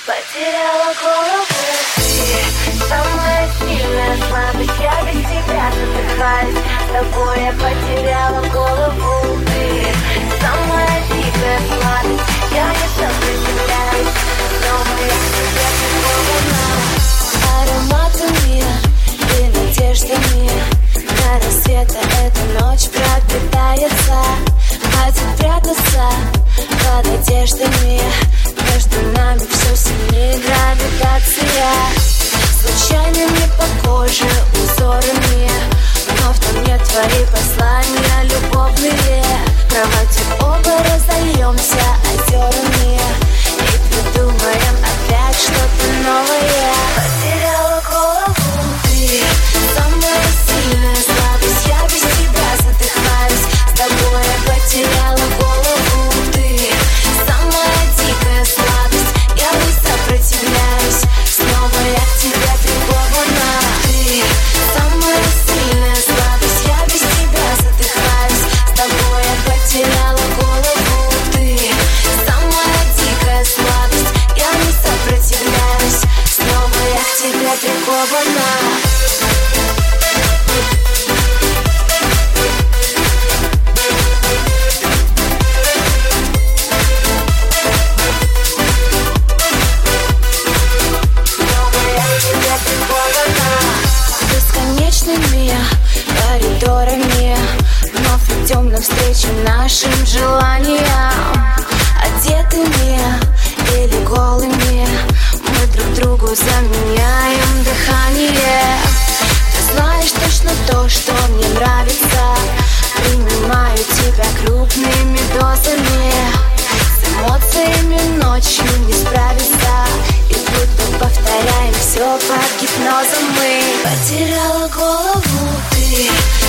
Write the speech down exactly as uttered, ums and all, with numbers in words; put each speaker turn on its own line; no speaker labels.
Потеряла голову, ты самая сильная слабость. Я без тебя задыхаюсь, с тобой я потеряла голову. Ты самая дикая сладость, я не сопротивляюсь, снова я к тебе прикована. Ароматами и надеждами до рассвета эта ночь пропитается. Хватит прятаться под одеждами, между нами все сильнее гравитация. Случайными по коже узорами, но в том нет твои послания любовные. Кроватью оба разольемся озерами и придумаем опять что-то новое. Потеряла голову, ты самая сильная слабость. Я без тебя задыхаюсь, с тобой я потеряла голову. Ты самая дикая сладость, я не сопротивляюсь, снова я к тебе прикована. Ты самая сильная слабость, я без тебя задыхаюсь, с тобой я потеряла голову. Ты самая дикая сладость, я не сопротивляюсь, снова я к тебе прикована. Бесконечными коридорами вновь идем навстречу нашим желаниям. Одетыми или голыми мы друг другу заменяем дыхание. Ты знаешь точно то, что мне нравится. Принимаю тебя крупными дозами. С эмоциями ночью не справиться, и будто повторяем все под гипнозом мы. Потеряла голову, ты